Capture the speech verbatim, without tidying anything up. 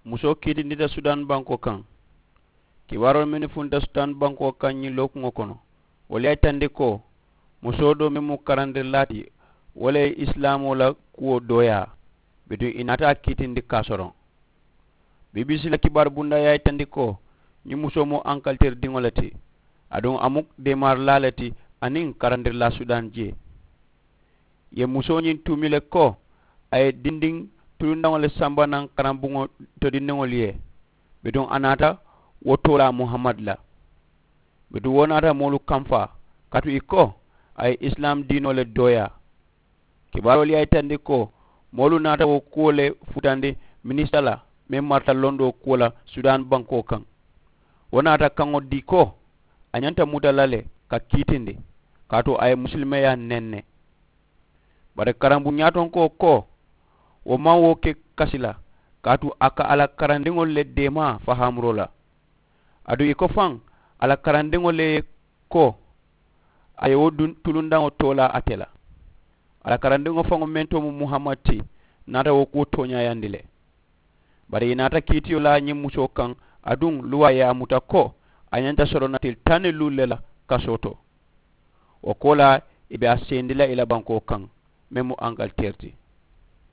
muso kiti nita Sudan banko kan kibaro mini funta Sudan banko kan ni lokungo kono wala ay tande ko muso do memu karande lati wala islamo la kuo doya bidu inata kiti ndi kasoron B B C la kibar bunda yay tande ko ni muso mo ankalter dingolati adon amuk demar lalati anin karande la Sudan je ye muso nyin tumile ko ay dinding tulundangole samba nan karambungo to dindingoliye bidon anata wotola Muhammad la bidu wonata molu kamfa katu iko ay islam dino le doya kibaro li ay tandi ko molu nata wo kole futande minister la mem marta londo kola Sudan banko kan wonata kango diko anyanta mutalale ka kitinde kato ay muslime ya nenne bare karambu nyaton ko ko wo man wo ke kasila katu aka ala karandingol le dema fahamrola adu iko fang ala karandingol le ko ay wodun tulundango tola atela ala karandingo fango mento mu Muhammad ti nata wo ko tonya yandile bare nata kitiyo la nyimuso kan adun luwa ya mutako anyanta soronatil tane lulela kasoto o kola ibe asendila ila banko kan memu Angleterre